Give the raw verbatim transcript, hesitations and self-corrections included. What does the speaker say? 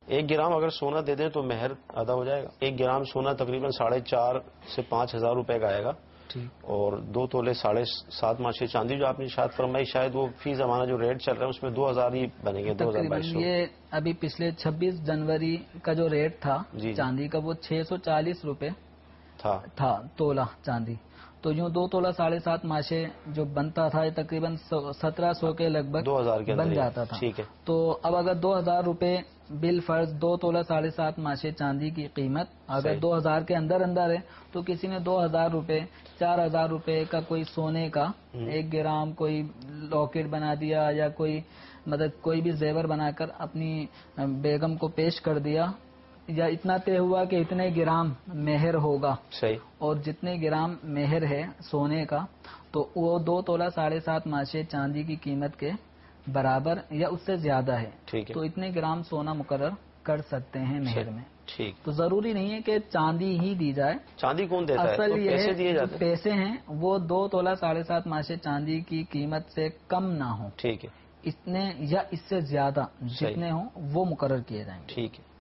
ایک گرام اگر سونا دے دیں تو مہر ادا ہو جائے گا. ایک گرام سونا تقریباً ساڑھے چار سے پانچ ہزار روپے کا آئے گا. اور دو تولے ساڑھے سات ماشے چاندی جو آپ نے شاید فرمائی، شاید وہ فی زمانہ جو ریٹ چل رہا ہے اس میں دو ہزار ہی بنے گے، دو ہزار بائیس سو. یہ ابھی پچھلے چھبیس جنوری کا جو ریٹ تھا چاندی کا وہ چھ سو چالیس روپے تھا تھا تولہ چاندی. تو یوں دو تولہ ساڑھے سات ماشے جو بنتا تھا یہ تقریباً سترہ سو کے لگ بھگ دو ہزار کے بن جاتا تھا. ٹھیک ہے. تو اب اگر دو ہزار روپے بل فرض دو تولہ ساڑھے سات ماشے چاندی کی قیمت اگر دو ہزار کے اندر اندر ہے تو کسی نے دو ہزار روپے چار ہزار روپے کا کوئی سونے کا ایک گرام کوئی لاکٹ بنا دیا یا کوئی مطلب کوئی بھی زیور بنا کر اپنی بیگم کو پیش کر دیا، یا اتنا طے ہوا کہ اتنے گرام مہر ہوگا. صحیح. اور جتنے گرام مہر ہے سونے کا تو وہ دو تولہ ساڑھے سات ماشے چاندی کی قیمت کے برابر یا اس سے زیادہ ہے. ٹھیک ہے. تو اتنے گرام سونا مقرر کر سکتے ہیں مہر میں. ٹھیک. تو ضروری نہیں ہے کہ چاندی ہی دی جائے. چاندی کون دیتا ہے؟ اصل یہ پیسے دیے جاتے ہیں. پیسے ہیں وہ دو تولہ ساڑھے سات ماشے چاندی کی قیمت سے کم نہ ہوں. ٹھیک ہے. اتنے یا اس سے زیادہ جتنے ہوں وہ مقرر کیے جائیں گے. ٹھیک ہے.